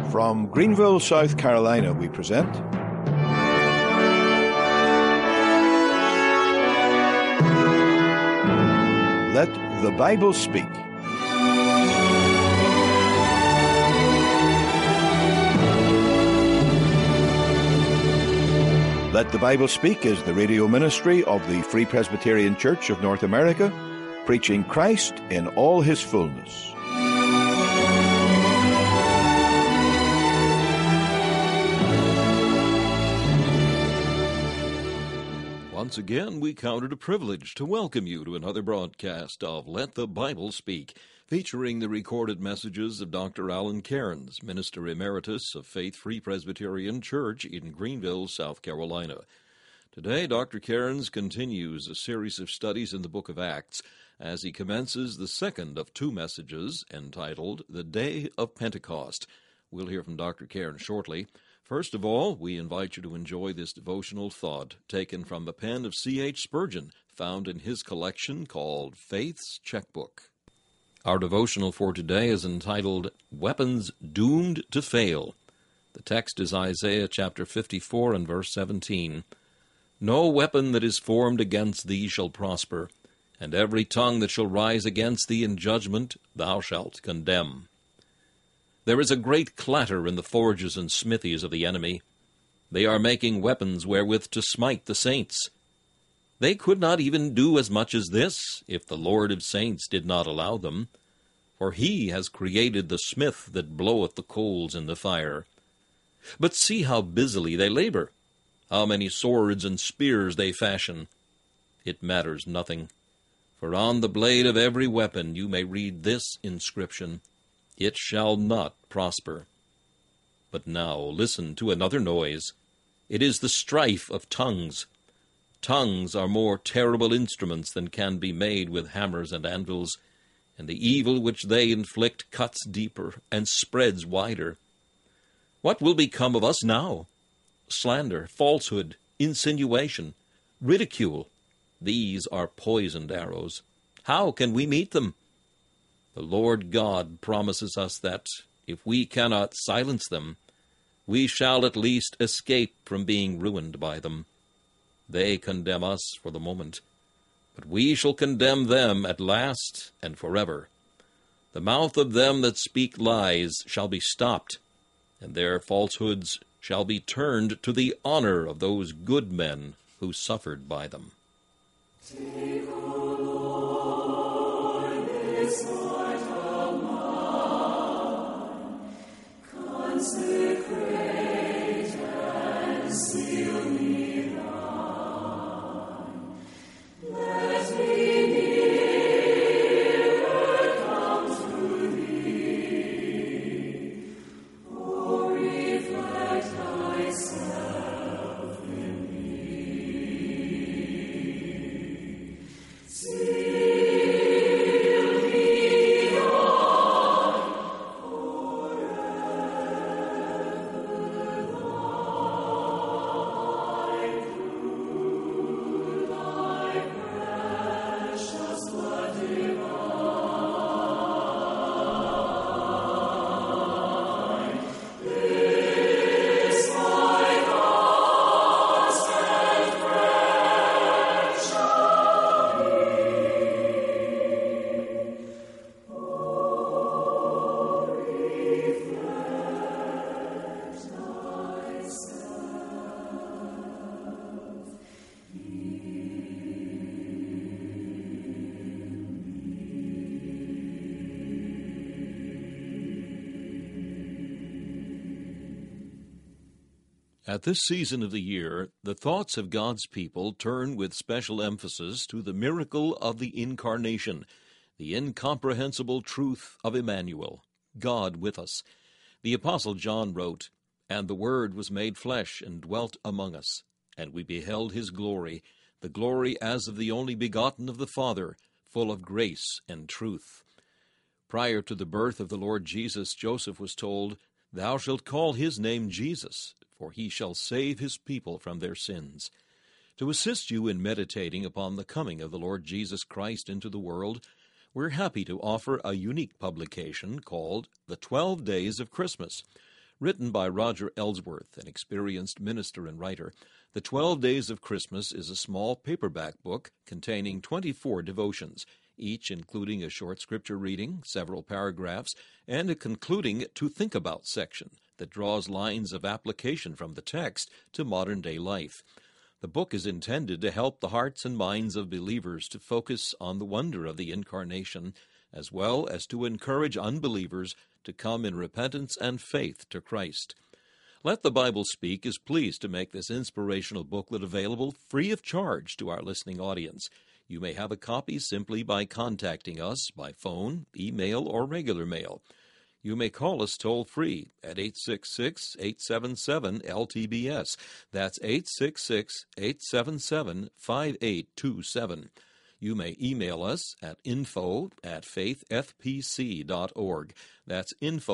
From Greenville, South Carolina, we present Let the Bible Speak. Let the Bible Speak is the radio ministry of the Free Presbyterian Church of North America, preaching Christ in all his fullness. Once again, we count it a privilege to welcome you to another broadcast of Let the Bible Speak, featuring the recorded messages of Dr. Alan Cairns, Minister Emeritus of Faith Free Presbyterian Church in Greenville, South Carolina. Today, Dr. Cairns continues a series of studies in the book of Acts as he commences the second of two messages entitled The Day of Pentecost. We'll hear from Dr. Cairns shortly. First of all, we invite you to enjoy this devotional thought taken from the pen of C.H. Spurgeon, found in his collection called Faith's Checkbook. Our devotional for today is entitled, Weapons Doomed to Fail. The text is Isaiah chapter 54 and verse 17. No weapon that is formed against thee shall prosper, and every tongue that shall rise against thee in judgment thou shalt condemn. There is a great clatter in the forges and smithies of the enemy. They are making weapons wherewith to smite the saints. They could not even do as much as this, if the Lord of saints did not allow them. For he has created the smith that bloweth the coals in the fire. But see how busily they labor, how many swords and spears they fashion. It matters nothing, for on the blade of every weapon you may read this inscription, It shall not prosper. But now listen to another noise. It is the strife of tongues. Tongues are more terrible instruments than can be made with hammers and anvils, and the evil which they inflict cuts deeper and spreads wider. What will become of us now? Slander, falsehood, insinuation, ridicule. These are poisoned arrows. How can we meet them? The Lord God promises us that, if we cannot silence them, we shall at least escape from being ruined by them. They condemn us for the moment, but we shall condemn them at last and forever. The mouth of them that speak lies shall be stopped, and their falsehoods shall be turned to the honor of those good men who suffered by them. Take, O Lord, this heart of mine, consecrate and seal me thine. Let me nearer come to thee, O reflect thyself in me. At this season of the year, the thoughts of God's people turn with special emphasis to the miracle of the Incarnation, the incomprehensible truth of Emmanuel, God with us. The Apostle John wrote, And the Word was made flesh and dwelt among us, and we beheld his glory, the glory as of the only begotten of the Father, full of grace and truth. Prior to the birth of the Lord Jesus, Joseph was told, Thou shalt call his name Jesus, for he shall save his people from their sins. To assist you in meditating upon the coming of the Lord Jesus Christ into the world, we're happy to offer a unique publication called The 12 Days of Christmas, Written by Roger Ellsworth, an experienced minister and writer, The 12 Days of Christmas is a small paperback book containing 24 devotions, each including a short scripture reading, several paragraphs, and a concluding To Think About section that draws lines of application from the text to modern-day life. The book is intended to help the hearts and minds of believers to focus on the wonder of the Incarnation, as well as to encourage unbelievers to come in repentance and faith to Christ. Let the Bible Speak is pleased to make this inspirational booklet available free of charge to our listening audience. You may have a copy simply by contacting us by phone, email, or regular mail. You may call us toll-free at 866-877-LTBS. That's 866-877-5827. You may email us at info@faithfpc.org. That's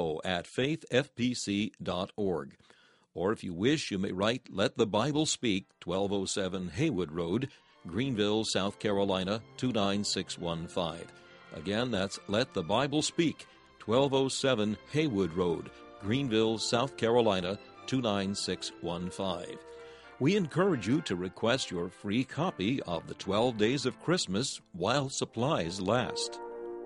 info@faithfpc.org. Or if you wish, you may write Let the Bible Speak, 1207 Haywood Road, Greenville, South Carolina, 29615. Again, that's Let the Bible Speak, 1207 Haywood Road, Greenville, South Carolina, 29615. We encourage you to request your free copy of the 12 Days of Christmas while supplies last.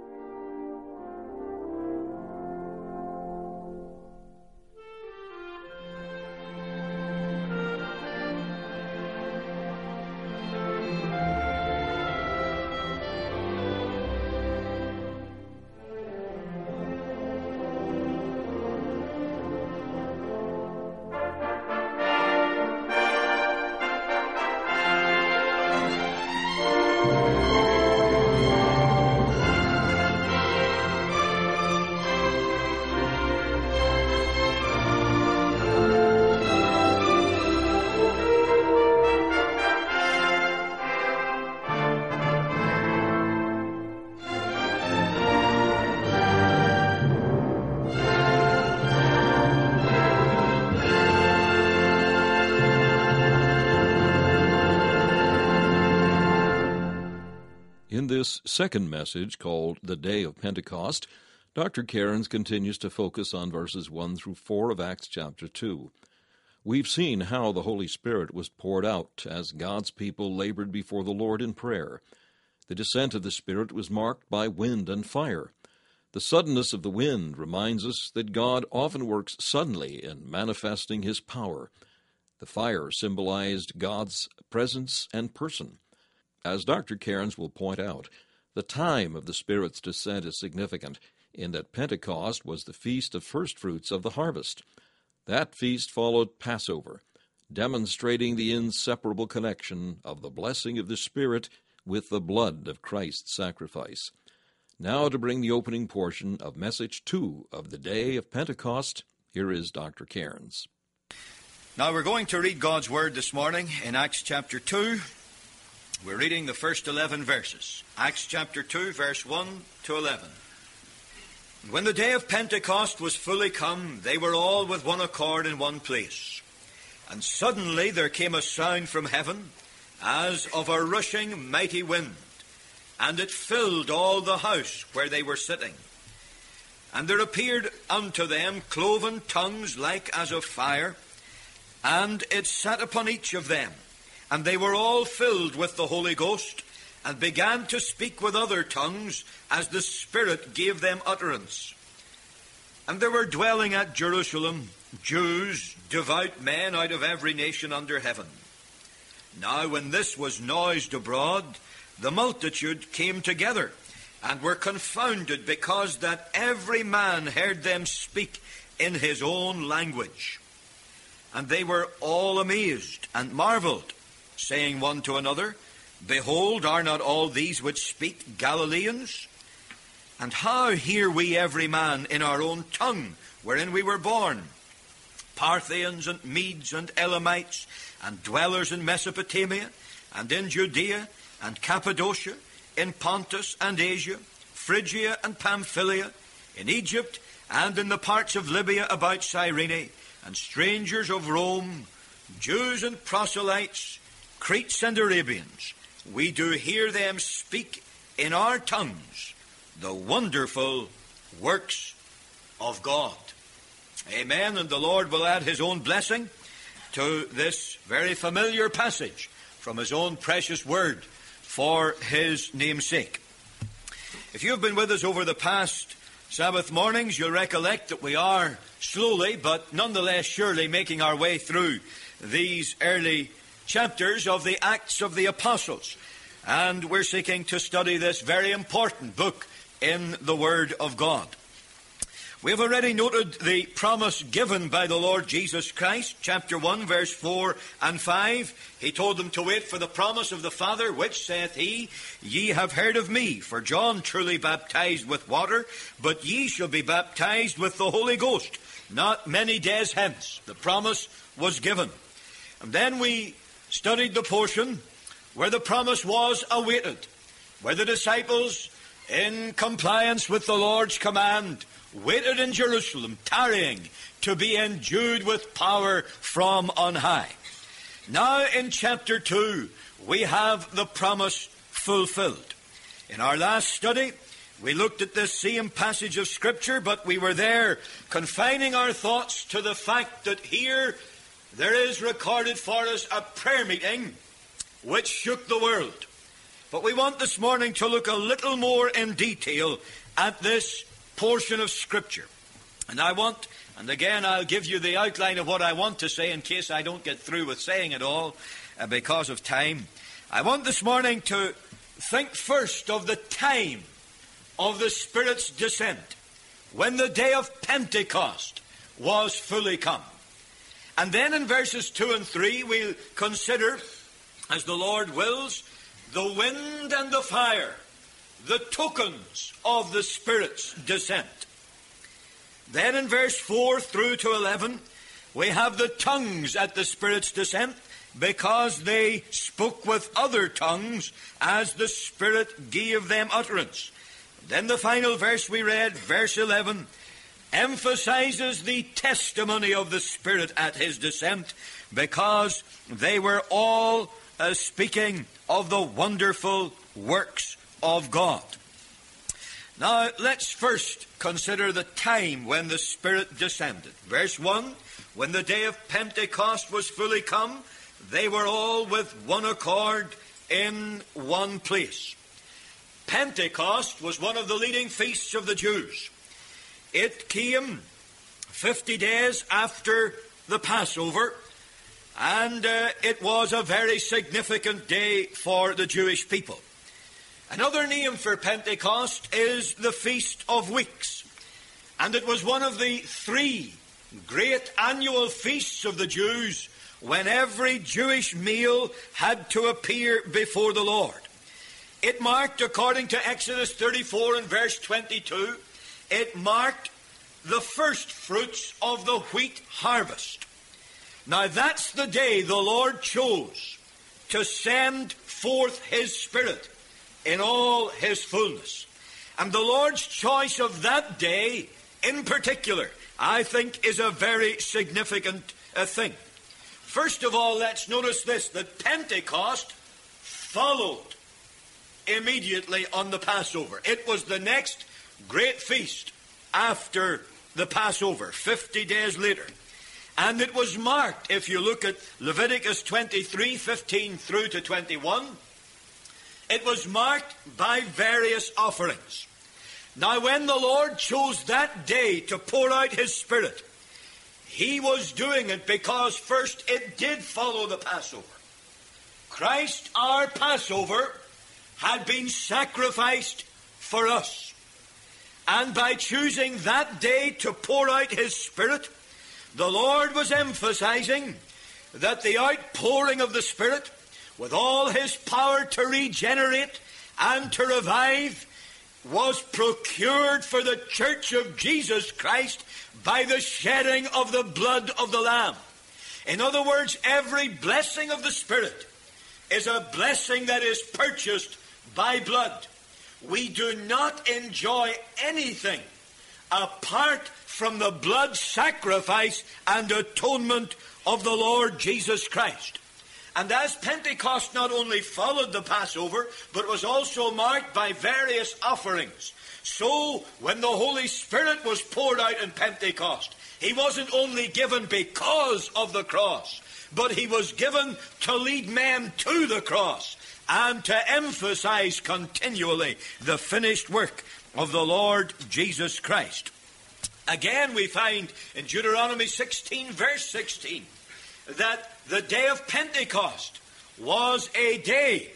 In this second message, called The Day of Pentecost, Dr. Cairns continues to focus on verses 1 through 4 of Acts chapter 2. We've seen how the Holy Spirit was poured out as God's people labored before the Lord in prayer. The descent of the Spirit was marked by wind and fire. The suddenness of the wind reminds us that God often works suddenly in manifesting His power. The fire symbolized God's presence and person. As Dr. Cairns will point out, the time of the Spirit's descent is significant in that Pentecost was the feast of firstfruits of the harvest. That feast followed Passover, demonstrating the inseparable connection of the blessing of the Spirit with the blood of Christ's sacrifice. Now to bring the opening portion of Message 2 of the Day of Pentecost, here is Dr. Cairns. Now we're going to read God's Word this morning in Acts chapter 2. We're reading the first 11 verses. Acts chapter 2, verse 1 to 11. When the day of Pentecost was fully come, they were all with one accord in one place. And suddenly there came a sound from heaven, as of a rushing mighty wind, and it filled all the house where they were sitting. And there appeared unto them cloven tongues like as of fire, and it sat upon each of them. And they were all filled with the Holy Ghost, and began to speak with other tongues, as the Spirit gave them utterance. And there were dwelling at Jerusalem Jews, devout men out of every nation under heaven. Now when this was noised abroad, the multitude came together, and were confounded, because that every man heard them speak in his own language. And they were all amazed, and marveled, saying one to another, Behold, are not all these which speak Galileans? And how hear we every man in our own tongue, wherein we were born? Parthians and Medes and Elamites, and dwellers in Mesopotamia, and in Judea, and Cappadocia, in Pontus and Asia, Phrygia and Pamphylia, in Egypt, and in the parts of Libya about Cyrene, and strangers of Rome, Jews and proselytes, Cretes and Arabians, we do hear them speak in our tongues the wonderful works of God. Amen. And the Lord will add His own blessing to this very familiar passage from His own precious word for His name's sake. If you've been with us over the past Sabbath mornings, you'll recollect that we are slowly, but nonetheless surely, making our way through these early chapters of the Acts of the Apostles. And we're seeking to study this very important book in the Word of God. We have already noted the promise given by the Lord Jesus Christ, chapter 1, verse 4 and 5. He told them to wait for the promise of the Father, which saith He, Ye have heard of me, for John truly baptized with water, but ye shall be baptized with the Holy Ghost not many days hence. The promise was given. And then we studied the portion where the promise was awaited, where the disciples, in compliance with the Lord's command, waited in Jerusalem, tarrying to be endued with power from on high. Now in chapter 2, we have the promise fulfilled. In our last study, we looked at this same passage of Scripture, but we were there confining our thoughts to the fact that here there is recorded for us a prayer meeting which shook the world. But we want this morning to look a little more in detail at this portion of Scripture. And again, I'll give you the outline of what I want to say in case I don't get through with saying it all because of time. I want this morning to think first of the time of the Spirit's descent, when the day of Pentecost was fully come. And then in verses 2 and 3, we'll consider, as the Lord wills, the wind and the fire, the tokens of the Spirit's descent. Then in verse 4 through to 11, we have the tongues at the Spirit's descent, because they spoke with other tongues as the Spirit gave them utterance. Then the final verse we read, verse 11, emphasizes the testimony of the Spirit at His descent, because they were all speaking of the wonderful works of God. Now, let's first consider the time when the Spirit descended. Verse 1, when the day of Pentecost was fully come, they were all with one accord in one place. Pentecost was one of the leading feasts of the Jews. It came 50 days after the Passover, and it was a very significant day for the Jewish people. Another name for Pentecost is the Feast of Weeks, and it was one of the 3 great annual feasts of the Jews when every Jewish meal had to appear before the Lord. It marked, according to Exodus 34 and verse 22, it marked the first fruits of the wheat harvest. Now that's the day the Lord chose to send forth His Spirit in all His fullness. And the Lord's choice of that day in particular, I think, is a very significant thing. First of all, let's notice this, that Pentecost followed immediately on the Passover. It was the next great feast after the Passover, 50 days later. And it was marked, if you look at Leviticus 23, 15 through to 21, it was marked by various offerings. Now, when the Lord chose that day to pour out His Spirit, He was doing it because first it did follow the Passover. Christ, our Passover, had been sacrificed for us. And by choosing that day to pour out His Spirit, the Lord was emphasizing that the outpouring of the Spirit, with all His power to regenerate and to revive, was procured for the Church of Jesus Christ by the shedding of the blood of the Lamb. In other words, every blessing of the Spirit is a blessing that is purchased by blood. We do not enjoy anything apart from the blood sacrifice and atonement of the Lord Jesus Christ. And as Pentecost not only followed the Passover, but was also marked by various offerings, so when the Holy Spirit was poured out in Pentecost, He wasn't only given because of the cross, but he was given to lead men to the cross and to emphasize continually the finished work of the Lord Jesus Christ. Again, we find in Deuteronomy 16, verse 16, that the day of Pentecost was a day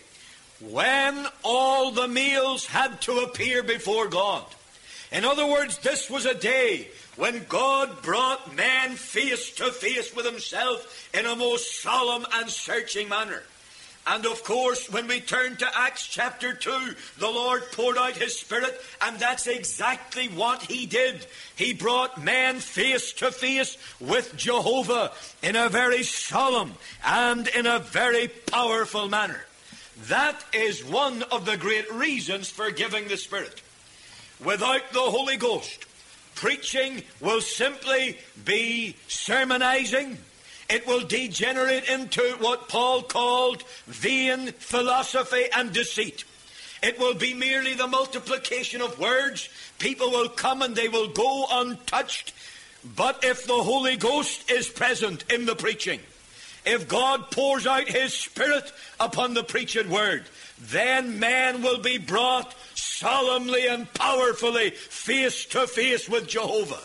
when all the males had to appear before God. In other words, this was a day when God brought man face to face with himself in a most solemn and searching manner. And of course, when we turn to Acts chapter 2, the Lord poured out his Spirit, and that's exactly what he did. He brought man face to face with Jehovah in a very solemn and in a very powerful manner. That is one of the great reasons for giving the Spirit. Without the Holy Ghost, preaching will simply be sermonizing. It will degenerate into what Paul called vain philosophy and deceit. It will be merely the multiplication of words. People will come and they will go untouched. But if the Holy Ghost is present in the preaching, if God pours out his Spirit upon the preached word, then man will be brought solemnly and powerfully face to face with Jehovah.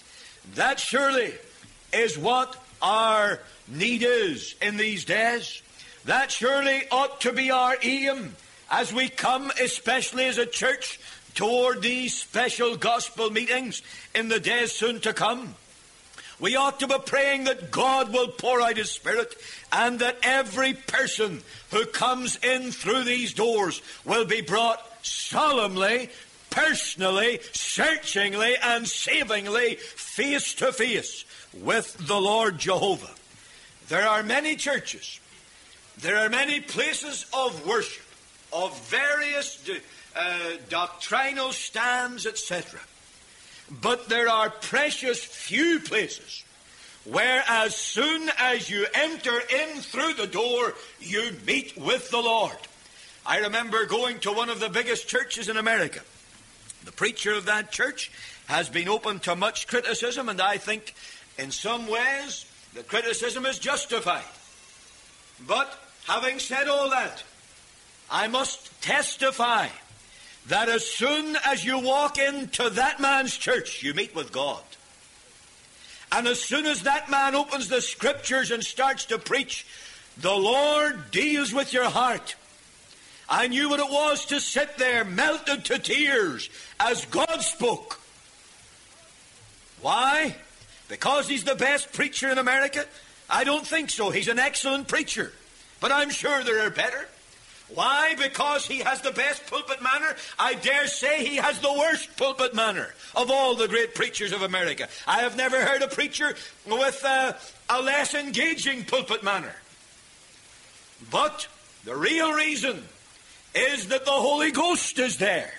That surely is what our need is in these days. That surely ought to be our aim as we come, especially as a church, toward these special gospel meetings in the days soon to come. We ought to be praying that God will pour out his Spirit and that every person who comes in through these doors will be brought solemnly, personally, searchingly, and savingly face to face with the Lord Jehovah. There are many churches, there are many places of worship, of various doctrinal stands, etc. But there are precious few places where as soon as you enter in through the door, you meet with the Lord. I remember going to one of the biggest churches in America. The preacher of that church has been open to much criticism, and I think in some ways the criticism is justified. But having said all that, I must testify that as soon as you walk into that man's church, you meet with God. And as soon as that man opens the Scriptures and starts to preach, the Lord deals with your heart. I knew what it was to sit there melted to tears as God spoke. Why? Because he's the best preacher in America? I don't think so. He's an excellent preacher. But I'm sure there are better. Why? Because he has the best pulpit manner? I dare say he has the worst pulpit manner of all the great preachers of America. I have never heard a preacher with a less engaging pulpit manner. But the real reason is that the Holy Ghost is there.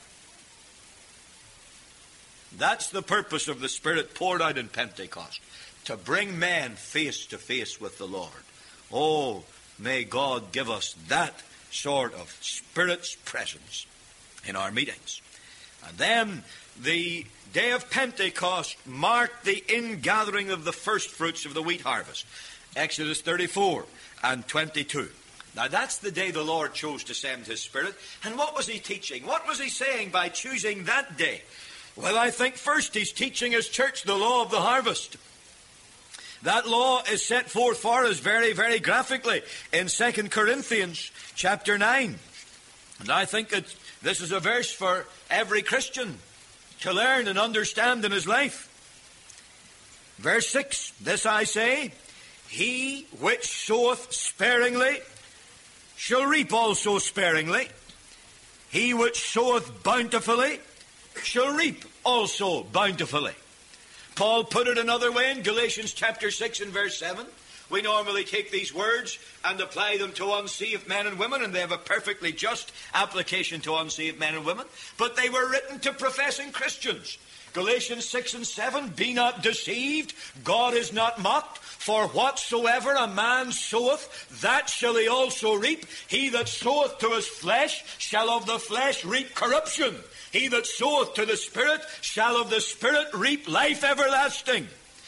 That's the purpose of the Spirit poured out in Pentecost, to bring men face to face with the Lord. Oh, may God give us that sort of Spirit's presence in our meetings. And then the day of Pentecost marked the ingathering of the first fruits of the wheat harvest. Exodus 34 and 22. Now that's the day the Lord chose to send his Spirit. And what was he teaching? What was he saying by choosing that day? Well, I think first he's teaching his church the law of the harvest. That law is set forth for us very, very graphically in 2 Corinthians chapter 9. And I think that this is a verse for every Christian to learn and understand in his life. Verse 6, this I say, he which soweth sparingly shall reap also sparingly. He which soweth bountifully shall reap also bountifully. Paul put it another way in Galatians chapter 6 and verse 7. We normally take these words and apply them to unsaved men and women, and they have a perfectly just application to unsaved men and women. But they were written to professing Christians. Galatians 6 and 7, be not deceived, God is not mocked, for whatsoever a man soweth, that shall he also reap. He that soweth to his flesh shall of the flesh reap corruption. He that soweth to the Spirit shall of the Spirit reap life everlasting.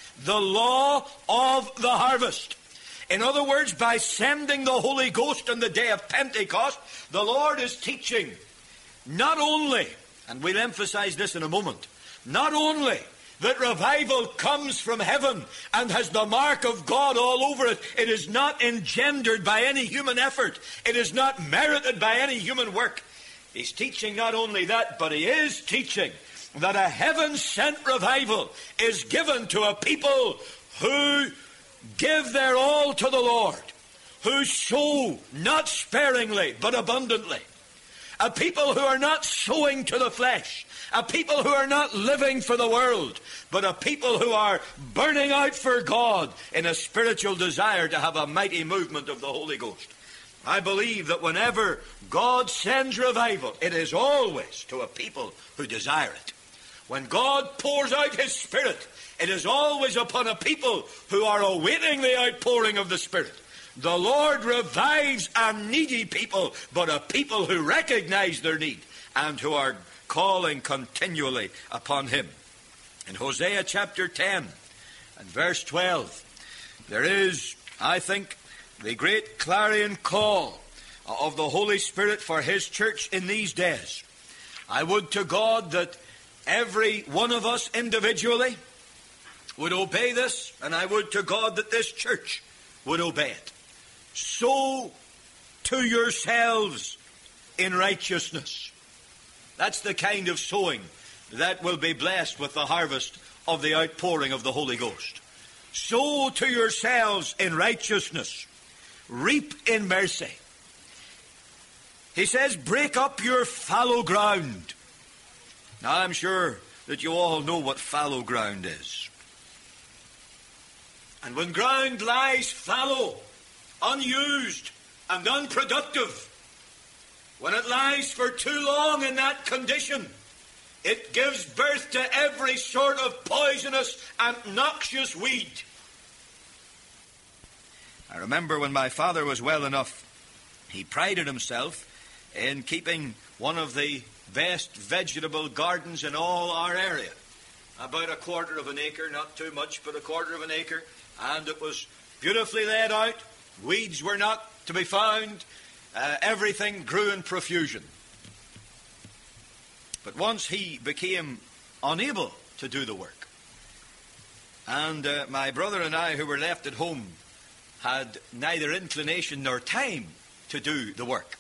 the law of the harvest. In other words, by sending the Holy Ghost on the day of Pentecost, the Lord is teaching not only, and we'll emphasize this in a moment, not only that revival comes from heaven and has the mark of God all over it. It is not engendered by any human effort. It is not merited by any human work. He's teaching not only that, but he is teaching that a heaven-sent revival is given to a people who give their all to the Lord, who sow not sparingly but abundantly, a people who are not sowing to the flesh, a people who are not living for the world, but a people who are burning out for God in a spiritual desire to have a mighty movement of the Holy Ghost. I believe that whenever God sends revival, it is always to a people who desire it. When God pours out His Spirit, it is always upon a people who are awaiting the outpouring of the Spirit. The Lord revives a needy people, but a people who recognize their need and who are calling continually upon Him. In Hosea chapter 10 and verse 12, there is, I think, the great clarion call of the Holy Spirit for His church in these days. I would to God that every one of us individually would obey this, and I would to God that this church would obey it. Sow to yourselves in righteousness. That's the kind of sowing that will be blessed with the harvest of the outpouring of the Holy Ghost. Sow to yourselves in righteousness. Reap in mercy. He says, break up your fallow ground. Now, I'm sure that you all know what fallow ground is. And when ground lies fallow, unused and unproductive, when it lies for too long in that condition, it gives birth to every sort of poisonous and noxious weed. I remember when my father was well enough, he prided himself in keeping one of the best vegetable gardens in all our area. About 1/4 of an acre, not too much, but 1/4 of an acre. And it was beautifully laid out. Weeds were not to be found. Everything grew in profusion. But once he became unable to do the work, and my brother and I, who were left at home, had neither inclination nor time to do the work.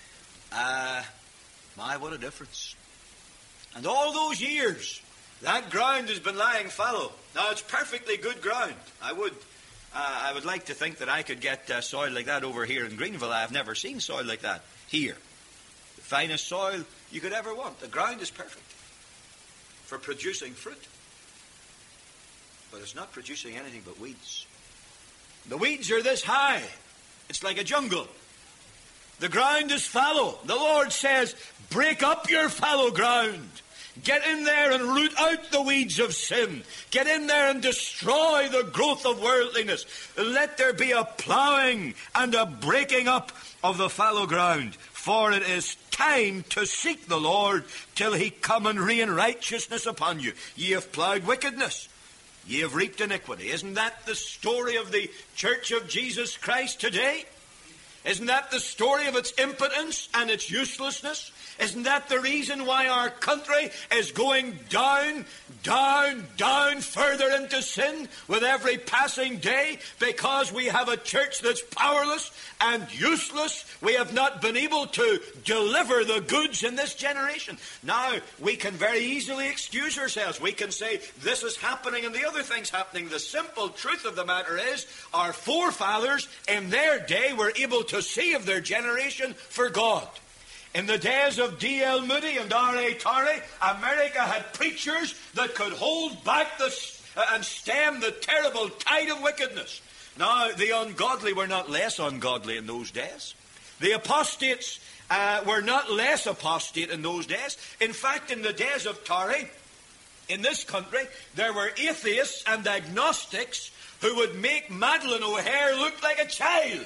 My, what a difference. And all those years, that ground has been lying fallow. Now, it's perfectly good ground. I would like to think that I could get soil like that over here in Greenville. I have never seen soil like that here. The finest soil you could ever want. The ground is perfect for producing fruit. But it's not producing anything but weeds. The weeds are this high. It's like a jungle. The ground is fallow. The Lord says, break up your fallow ground. Get in there and root out the weeds of sin. Get in there and destroy the growth of worldliness. Let there be a plowing and a breaking up of the fallow ground. For it is time to seek the Lord till He come and rain righteousness upon you. Ye have plowed wickedness. Ye have reaped iniquity. Isn't that the story of the Church of Jesus Christ today? Isn't that the story of its impotence and its uselessness? Isn't that the reason why our country is going down, down, down further into sin with every passing day? Because we have a church that's powerless and useless. We have not been able to deliver the goods in this generation. Now, we can very easily excuse ourselves. We can say, this is happening and the other thing's happening. The simple truth of the matter is, our forefathers in their day were able to save their generation for God. In the days of D.L. Moody and R.A. Torrey, America had preachers that could hold back and stem the terrible tide of wickedness. Now, the ungodly were not less ungodly in those days. The apostates were not less apostate in those days. In fact, in the days of Torrey, in this country, there were atheists and agnostics who would make Madeleine O'Hare look like a child.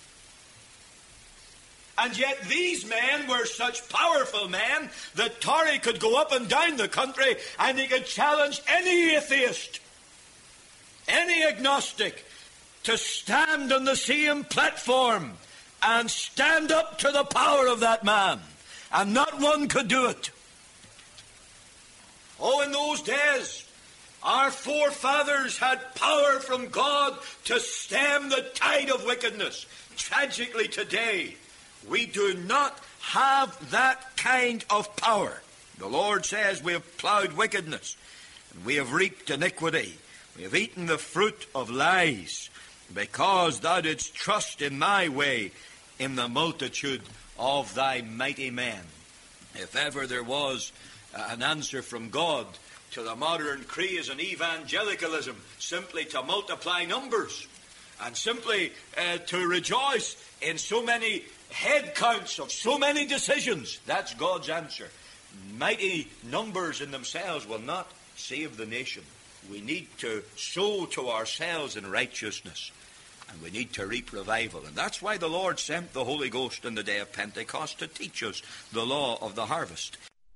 And yet these men were such powerful men that Torrey could go up and down the country and he could challenge any atheist. any agnostic to stand on the same platform and stand up to the power of that man. And not one could do it. Oh, in those days, our forefathers had power from God to stem the tide of wickedness. Tragically today, we do not have that kind of power. The Lord says we have plowed wickedness, and we have reaped iniquity. We have eaten the fruit of lies, because thou didst trust in thy way in the multitude of thy mighty men. If ever there was an answer from God to the modern craze and evangelicalism, simply to multiply numbers and simply to rejoice in so many head counts of so many decisions, that's God's answer. Mighty numbers in themselves will not save the nation. We need to sow to ourselves in righteousness, and we need to reap revival. And that's why the Lord sent the Holy Ghost on the day of Pentecost to teach us the law of the harvest.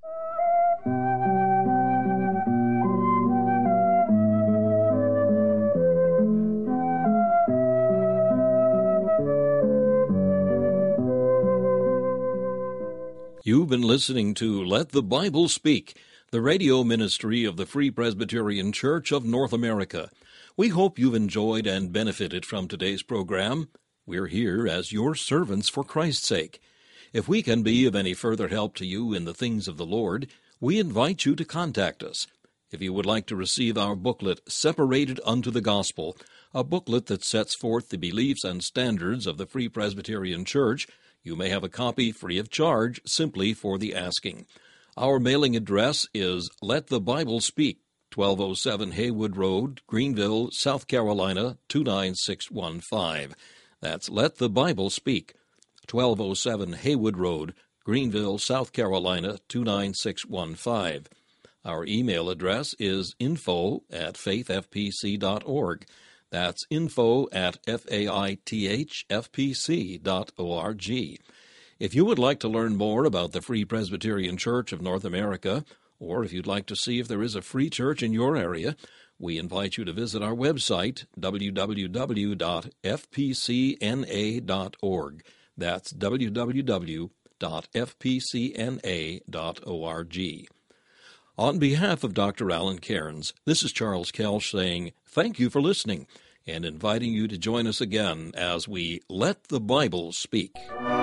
You've been listening to Let the Bible Speak, the radio ministry of the Free Presbyterian Church of North America. We hope you've enjoyed and benefited from today's program. We're here as your servants for Christ's sake. If we can be of any further help to you in the things of the Lord, we invite you to contact us. If you would like to receive our booklet, Separated Unto the Gospel, a booklet that sets forth the beliefs and standards of the Free Presbyterian Church, you may have a copy free of charge simply for the asking. Our mailing address is Let the Bible Speak, 1207 Haywood Road, Greenville, South Carolina, 29615. That's Let the Bible Speak, 1207 Haywood Road, Greenville, South Carolina, 29615. Our email address is info@faithfpc.org. That's info@faithfpc.org. If you would like to learn more about the Free Presbyterian Church of North America, or if you'd like to see if there is a free church in your area, we invite you to visit our website, www.fpcna.org. That's www.fpcna.org. On behalf of Dr. Alan Cairns, this is Charles Kelch saying thank you for listening and inviting you to join us again as we Let the Bible Speak.